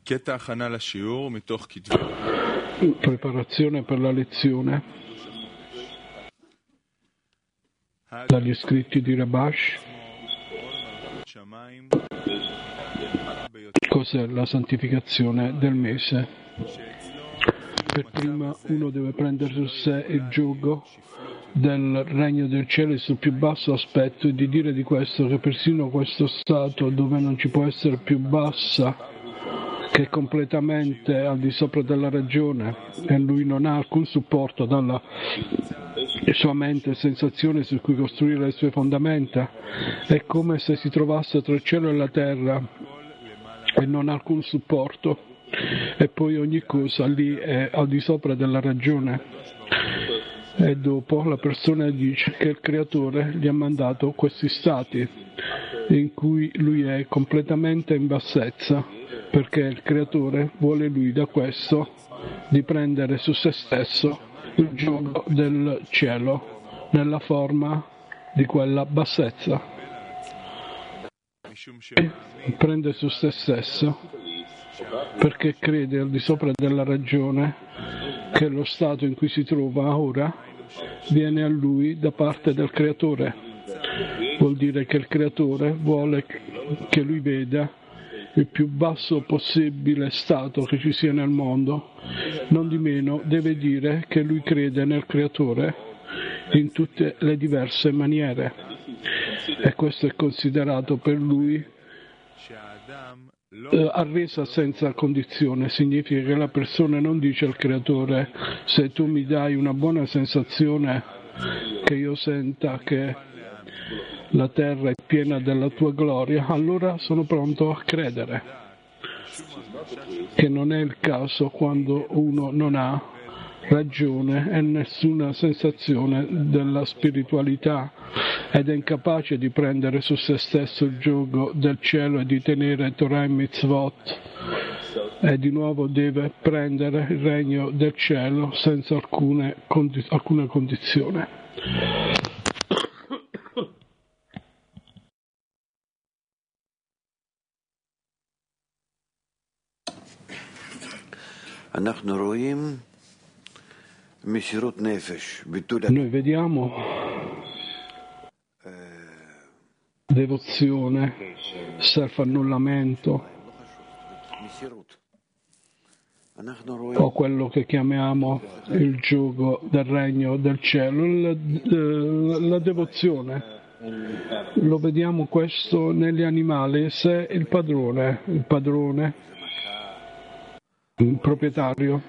קטע הכנה לשיעור מתוך כתבי. Preparazione per la lezione dagli scritti di Rabash. Cos'è la santificazione del mese? Per prima uno deve prendere su sé il giogo del regno del cielo e sul più basso aspetto, e di dire di questo che persino questo stato dove non ci può essere più bassa, che è completamente al di sopra della ragione e lui non ha alcun supporto dalla sua mente e sensazione su cui costruire le sue fondamenta, è come se si trovasse tra il cielo e la terra e non ha alcun supporto, e poi ogni cosa lì è al di sopra della ragione. E dopo la persona dice che il creatore gli ha mandato questi stati in cui lui è completamente in bassezza, perché il creatore vuole lui da questo di prendere su se stesso il giogo del cielo nella forma di quella bassezza, e prende su se stesso perché crede al di sopra della ragione che lo stato in cui si trova ora viene a lui da parte del creatore. Vuol dire che il creatore vuole che lui veda il più basso possibile stato che ci sia nel mondo, non di meno deve dire che lui crede nel creatore in tutte le diverse maniere, e questo è considerato per lui arresa senza condizione. Significa che la persona non dice al creatore: se tu mi dai una buona sensazione, che io senta che la terra è piena della tua gloria, allora sono pronto a credere. Che non è il caso quando uno non ha ragione e nessuna sensazione della spiritualità ed è incapace di prendere su se stesso il giogo del cielo e di tenere Torah e Mitzvot, e di nuovo deve prendere il regno del cielo senza alcuna condizione. Noi vediamo devozione, self-annullamento, o quello che chiamiamo il giogo del regno del cielo, la devozione. Lo vediamo questo negli animali. Se il padrone, il proprietario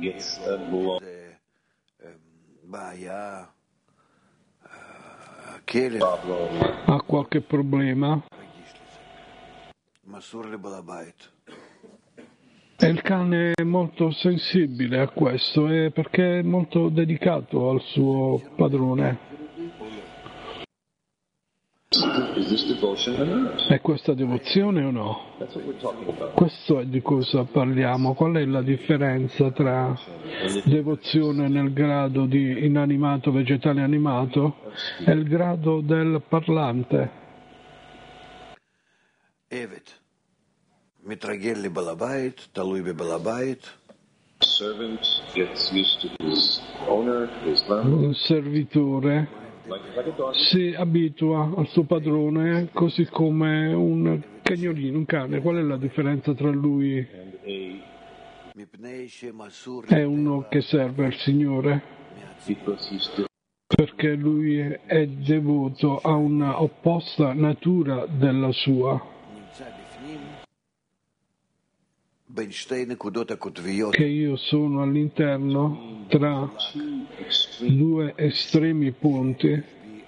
ha qualche problema e il cane è molto sensibile a questo, perché è molto dedicato al suo padrone. È questa devozione o no? Questo è di cosa parliamo. Qual è la differenza tra devozione nel grado di inanimato, vegetale animato, e il grado del parlante? Un servitore si abitua al suo padrone così come un cagnolino, un cane. Qual è la differenza tra lui e uno che serve al Signore? Perché lui è devoto a una opposta natura della sua, che io sono all'interno tra due estremi punti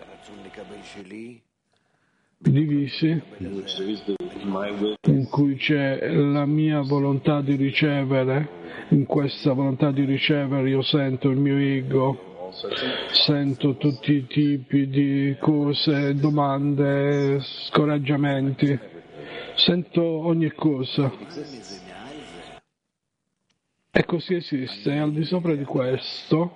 divisi, in cui c'è la mia volontà di ricevere. In questa volontà di ricevere io sento il mio ego, sento tutti i tipi di cose, domande, scoraggiamenti, sento ogni cosa. E così esiste. Al di sopra di questo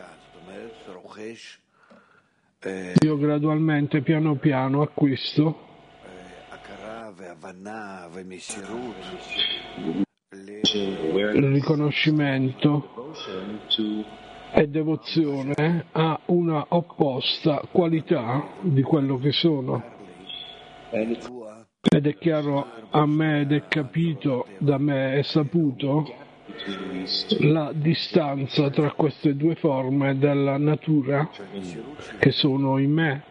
io gradualmente, piano piano, acquisto riconoscimento e devozione ha una opposta qualità di quello che sono. Ed è chiaro a me ed è capito da me e saputo la distanza tra queste due forme della natura che sono in me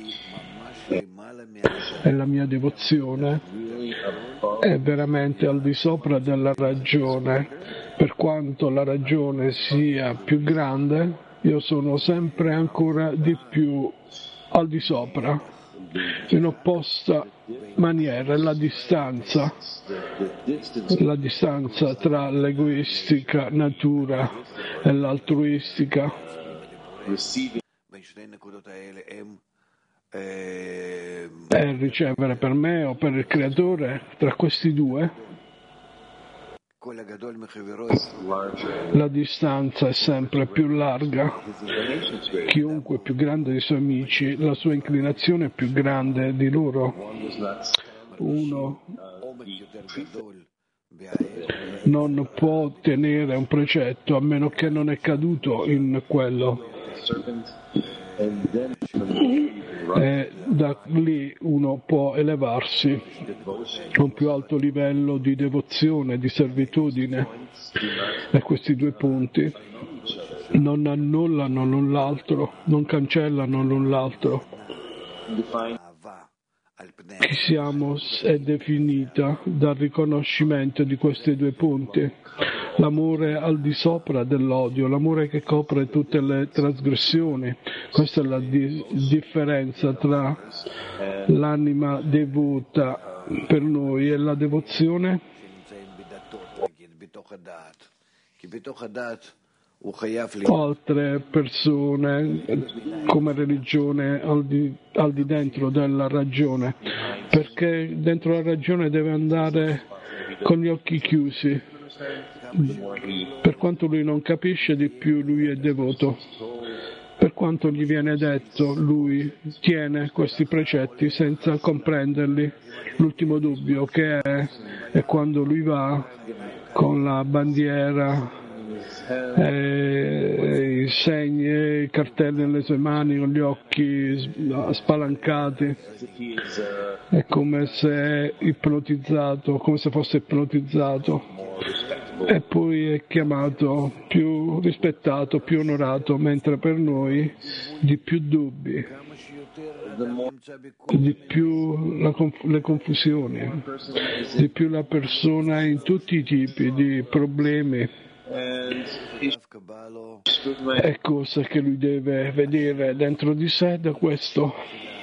e la mia devozione è veramente al di sopra della ragione. Per quanto la ragione sia più grande, io sono sempre ancora di più al di sopra, in opposta maniera. La distanza tra l'egoistica natura e l'altruistica è ricevere per me o per il creatore. Tra questi due la distanza è sempre più larga. Chiunque è più grande dei suoi amici, la sua inclinazione è più grande di loro. Uno non può ottenere un precetto a meno che non è caduto in quello. E da lì uno può elevarsi a un più alto livello di devozione, di servitudine, e questi due punti non annullano l'un l'altro, non cancellano l'un l'altro. Chi siamo è definita dal riconoscimento di questi due punti. L'amore al di sopra dell'odio, l'amore che copre tutte le trasgressioni. Questa è la differenza tra l'anima devota per noi e la devozione. Altre persone come religione al di dentro della ragione, perché dentro la ragione deve andare con gli occhi chiusi. Per quanto lui non capisce, di più lui è devoto. Per quanto gli viene detto, lui tiene questi precetti senza comprenderli. L'ultimo dubbio che è quando lui va con la bandiera, i segni e i cartelli nelle sue mani, con gli occhi spalancati, è come se ipnotizzato, come se fosse ipnotizzato, e poi è chiamato più rispettato, più onorato, mentre per noi di più dubbi, di più le confusioni, di più la persona in tutti i tipi di problemi e cose che lui deve vedere dentro di sé. Da questo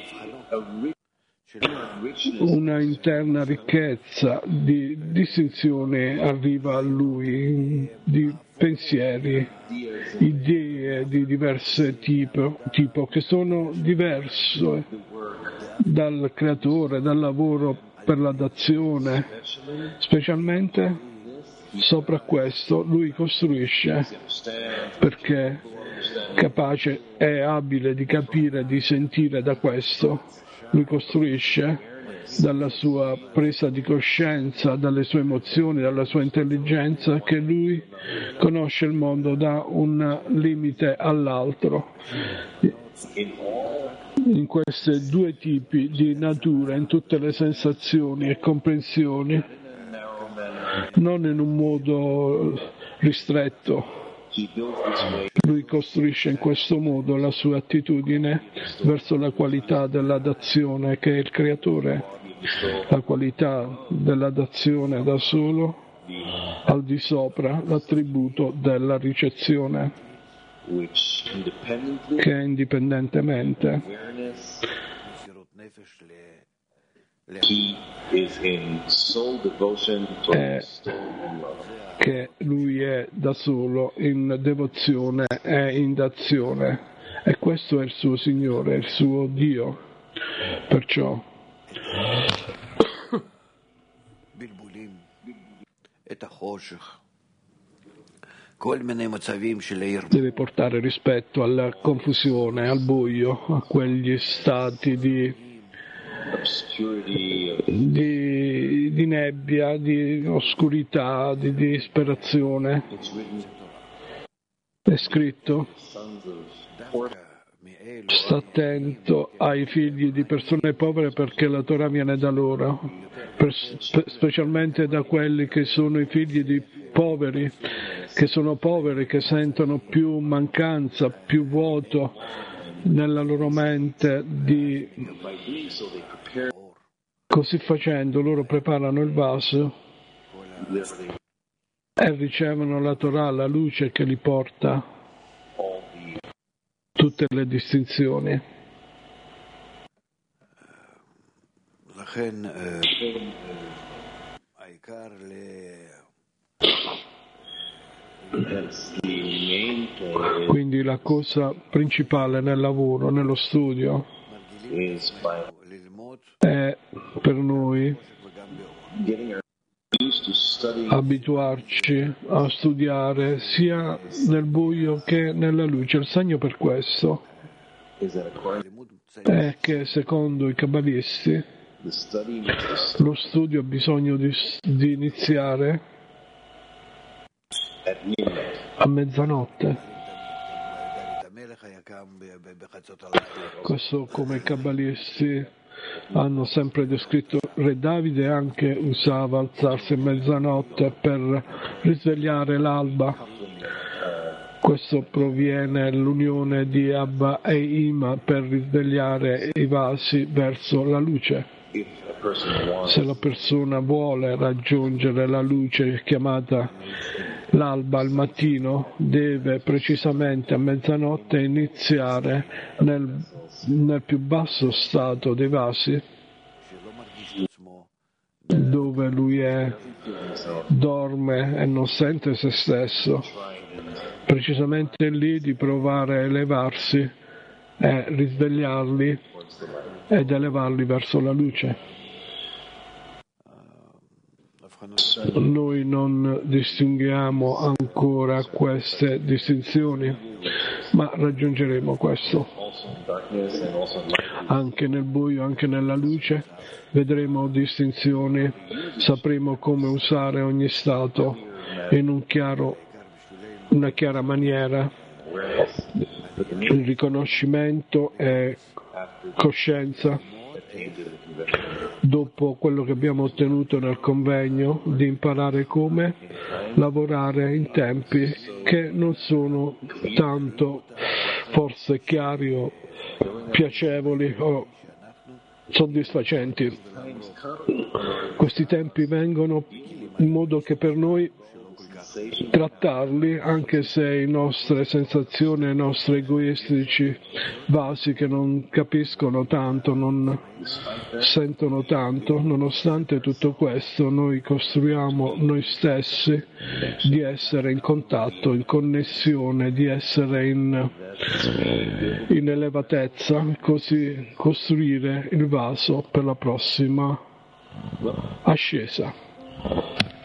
una interna ricchezza di distinzioni arriva a lui, di pensieri, idee di diverse tipo che sono diverse dal creatore, dal lavoro per la dazione. Specialmente sopra questo lui costruisce, perché capace è abile di capire, di sentire da questo. Lui costruisce dalla sua presa di coscienza, dalle sue emozioni, dalla sua intelligenza, che lui conosce il mondo da un limite all'altro. In questi due tipi di natura, in tutte le sensazioni e comprensioni, non in un modo ristretto. Lui costruisce in questo modo la sua attitudine verso la qualità della dazione che è il creatore, la qualità della dazione da solo, al di sopra l'attributo della ricezione, che indipendentemente che lui è da solo in devozione e in dazione, e questo è il suo Signore, il suo Dio. Perciò deve portare rispetto alla confusione, al buio, a quegli stati di di nebbia, di oscurità, di disperazione. È scritto: sta attento ai figli di persone povere perché la Torah viene da loro, specialmente da quelli che sono i figli di poveri, che sono poveri, che sentono più mancanza, più vuoto nella loro mente. Così facendo loro preparano il vaso e ricevono la Torah, la luce che li porta tutte le distinzioni. Quindi la cosa principale nel lavoro, nello studio, è per noi abituarci a studiare sia nel buio che nella luce. Il segno per questo è che secondo i cabalisti lo studio ha bisogno di iniziare a mezzanotte. Questo come i cabalisti hanno sempre descritto. Re Davide anche usava alzarsi a mezzanotte per risvegliare l'alba. Questo proviene dall'unione di Abba e Ima per risvegliare i vasi verso la luce. Se la persona vuole raggiungere la luce chiamata l'alba al mattino, deve precisamente a mezzanotte iniziare nel più basso stato dei vasi, dove lui dorme e non sente se stesso, precisamente lì di provare a elevarsi e risvegliarli ed elevarli verso la luce. Noi non distinguiamo ancora queste distinzioni, ma raggiungeremo questo. Anche nel buio, anche nella luce, vedremo distinzioni, sapremo come usare ogni stato in una chiara maniera. Il riconoscimento e coscienza. Dopo quello che abbiamo ottenuto nel convegno, di imparare come lavorare in tempi che non sono tanto forse chiari o piacevoli o soddisfacenti. Questi tempi vengono in modo che per noi trattarli, anche se le nostre sensazioni, i nostri egoistici vasi che non capiscono tanto, non sentono tanto, nonostante tutto questo noi costruiamo noi stessi di essere in contatto, in connessione, di essere in elevatezza, così costruire il vaso per la prossima ascesa.